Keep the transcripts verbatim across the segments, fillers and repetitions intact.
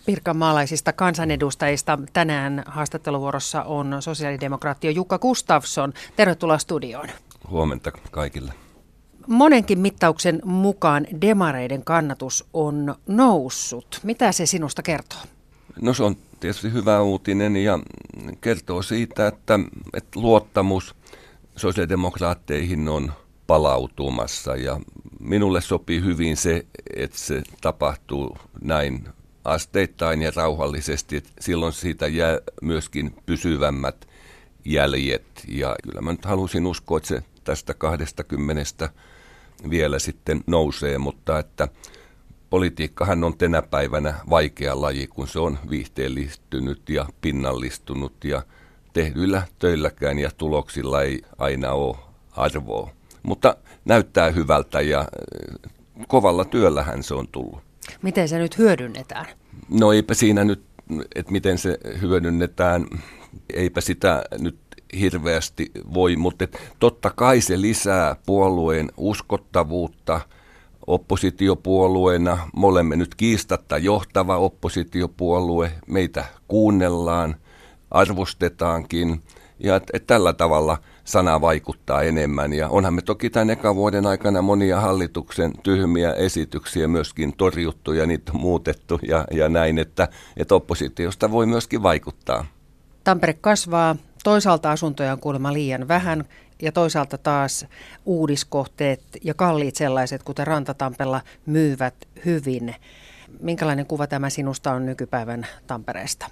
Pirkanmaalaisista kansanedustajista tänään haastatteluvuorossa on sosiaalidemokraatti Jukka Gustafsson. Tervetuloa studioon. Huomenta kaikille. Monenkin mittauksen mukaan demareiden kannatus on noussut. Mitä se sinusta kertoo? No se on tietysti hyvä uutinen ja kertoo siitä, että, että luottamus sosiaalidemokraatteihin on palautumassa. Ja minulle sopii hyvin se, että se tapahtuu näin asteittain ja rauhallisesti, että silloin siitä jää myöskin pysyvämmät jäljet. Ja kyllä mä nyt halusin uskoa, että se tästä kahdestakymmenestä vielä sitten nousee, mutta että politiikkahan on tänä päivänä vaikea laji, kun se on viihteellistynyt ja pinnallistunut ja tehdyillä töilläkään ja tuloksilla ei aina ole arvoa. Mutta näyttää hyvältä ja kovalla työllähän se on tullut. Miten se nyt hyödynnetään? No eipä siinä nyt, että miten se hyödynnetään, eipä sitä nyt hirveästi voi, mutta totta kai se lisää puolueen uskottavuutta oppositiopuolueena. Me olemme nyt kiistatta johtava oppositiopuolue, meitä kuunnellaan, arvostetaankin ja et, et tällä tavalla sana vaikuttaa enemmän. Ja onhan me toki tämän ekan vuoden aikana monia hallituksen tyhmiä esityksiä myöskin torjuttu ja niitä on muutettu ja, ja näin, että, että oppositiosta voi myöskin vaikuttaa. Tampere kasvaa. Toisaalta asuntoja on kuulemma liian vähän ja toisaalta taas uudiskohteet ja kalliit sellaiset, kuten Rantatampella, myyvät hyvin. Minkälainen kuva tämä sinusta on nykypäivän Tampereesta?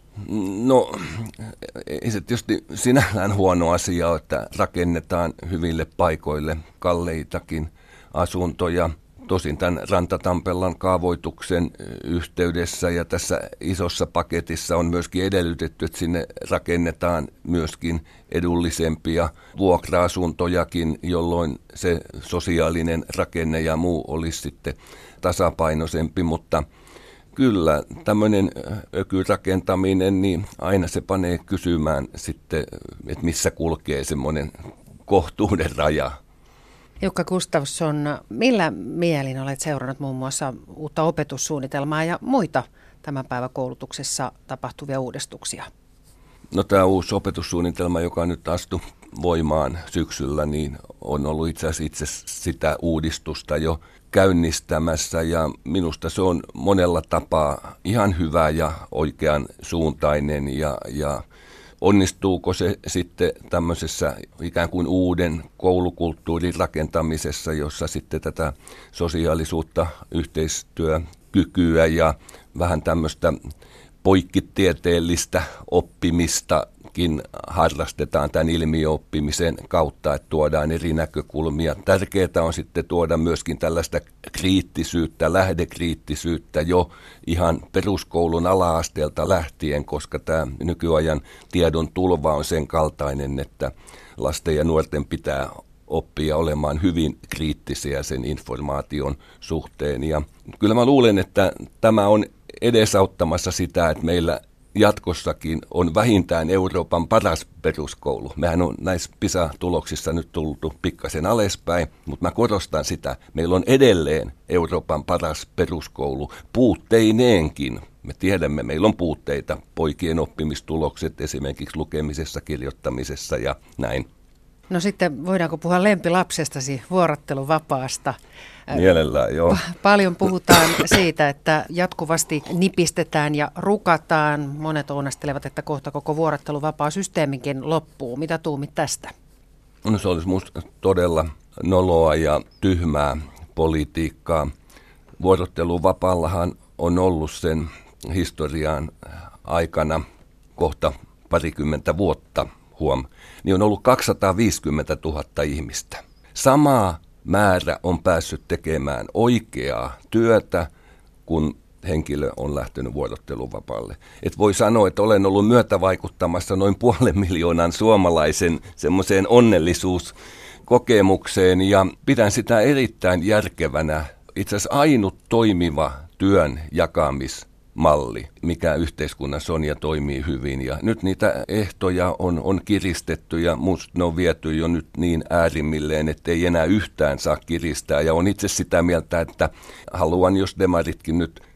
No ei se tietysti sinällään huono asia, että rakennetaan hyville paikoille kalleitakin asuntoja. Tosin tämän Rantatampellan kaavoituksen yhteydessä ja tässä isossa paketissa on myöskin edellytetty, että sinne rakennetaan myöskin edullisempia vuokra-asuntojakin, jolloin se sosiaalinen rakenne ja muu olisi sitten tasapainoisempi, mutta kyllä tämmöinen ökyrakentaminen, niin aina se panee kysymään sitten, että missä kulkee semmoinen kohtuuden raja. Jukka Gustafsson, millä mielin olet seurannut muun muassa uutta opetussuunnitelmaa ja muita tämän päivän koulutuksessa tapahtuvia uudistuksia? No tämä uusi opetussuunnitelma, joka nyt astui voimaan syksyllä, niin on ollut itse asiassa itse sitä uudistusta jo käynnistämässä ja minusta se on monella tapaa ihan hyvä ja oikean suuntainen ja, ja onnistuuko se sitten tämmöisessä ikään kuin uuden koulukulttuurin rakentamisessa, jossa sitten tätä sosiaalisuutta, yhteistyökykyä ja vähän tämmöistä poikkitieteellistä oppimistakin harrastetaan tämän ilmiöoppimisen kautta, että tuodaan eri näkökulmia. Tärkeää on sitten tuoda myöskin tällaista kriittisyyttä, lähdekriittisyyttä jo ihan peruskoulun ala-asteelta lähtien, koska tämä nykyajan tiedon tulva on sen kaltainen, että lasten ja nuorten pitää oppia olemaan hyvin kriittisiä sen informaation suhteen. Ja kyllä mä luulen, että tämä on edesauttamassa sitä, että meillä jatkossakin on vähintään Euroopan paras peruskoulu. Mehän on näissä PISA-tuloksissa nyt tultu pikkasen alaspäin, mutta mä korostan sitä. Meillä on edelleen Euroopan paras peruskoulu puutteineenkin. Me tiedämme, meillä on puutteita, poikien oppimistulokset esimerkiksi lukemisessa, kirjoittamisessa ja näin. No sitten voidaanko puhua lempilapsestasi, vuorotteluvapaasta? Mielellään, joo. Paljon puhutaan siitä, että jatkuvasti nipistetään ja rukataan. Monet ounastelevat, että kohta koko vuorotteluvapaa-systeemikin loppuu. Mitä tuumit tästä? No se olisi minusta todella noloa ja tyhmää politiikkaa. Vuorotteluvapaallahan on ollut sen historian aikana kohta parikymmentä vuotta, huom, niin on ollut kaksisataaviisikymmentätuhatta ihmistä. Samaa määrä on päässyt tekemään oikeaa työtä, kun henkilö on lähtenyt vuorotteluvapaalle. Et voi sanoa, että olen ollut myötävaikuttamassa noin puolen miljoonan suomalaisen semmoiseen onnellisuuskokemukseen ja pidän sitä erittäin järkevänä. Itse asiassa ainut toimiva työn jakamis malli, mikä yhteiskunnassa on ja toimii hyvin. Ja nyt niitä ehtoja on, on kiristetty ja musta ne on viety jo nyt niin äärimmilleen, että ei enää yhtään saa kiristää. Ja on itse sitä mieltä, että haluan, jos demaritkin nyt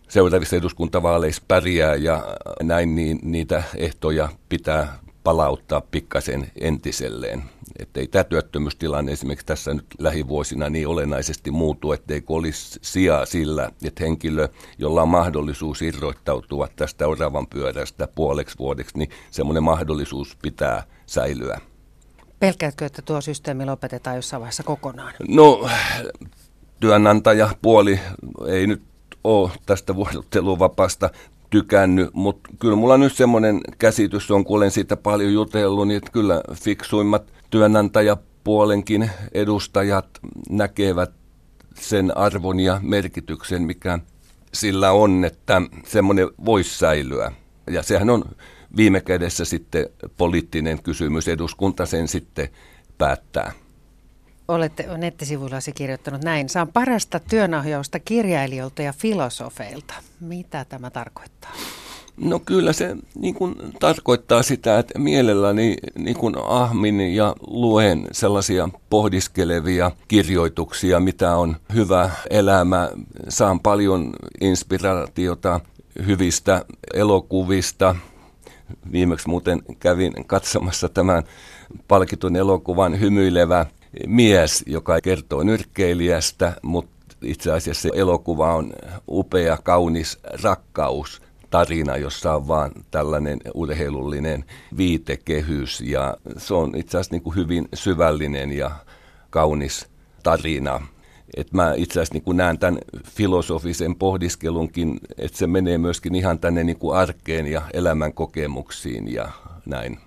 seuraavissa eduskuntavaaleissa pärjää ja näin, niin niitä ehtoja pitää palauttaa pikkasen entiselleen. Että ei tämä työttömyystilanne esimerkiksi tässä nyt lähivuosina niin olennaisesti muutu, etteikö olisi sijaa sillä, että henkilö, jolla on mahdollisuus irroittautua tästä oravan pyörästä puoleksi vuodeksi, niin semmoinen mahdollisuus pitää säilyä. Pelkäätkö, että tuo systeemi lopetetaan jossain vaiheessa kokonaan? No, työnantajapuoli ei nyt ole tästä vuorotteluvapaasta tykännyt, mutta kyllä mulla nyt semmoinen käsitys on, kun olen siitä paljon jutellut, niin että kyllä fiksuimmat työnantajapuolenkin edustajat näkevät sen arvon ja merkityksen, mikä sillä on, että semmoinen voisi säilyä. Ja sehän on viime kädessä sitten poliittinen kysymys, eduskunta sen sitten päättää. Olette nettisivuillasi kirjoittanut näin. Saan parasta työnohjausta kirjailijoilta ja filosofeilta. Mitä tämä tarkoittaa? No kyllä se niin kuin tarkoittaa sitä, että mielelläni niin kuin ahmin ja luen sellaisia pohdiskelevia kirjoituksia, mitä on hyvä elämä. Saan paljon inspiraatiota hyvistä elokuvista. Viimeksi muuten kävin katsomassa tämän palkitun elokuvan Hymyilevä mies, joka kertoo nyrkkeilijästä, mutta itse asiassa se elokuva on upea, kaunis rakkaustarina, jossa on vaan tällainen urheilullinen viitekehys. Ja se on itse asiassa niin kuin hyvin syvällinen ja kaunis tarina. Et mä itse asiassa niin kuin näen tämän filosofisen pohdiskelunkin, että se menee myöskin ihan tänne niin kuin arkeen ja elämän kokemuksiin ja näin.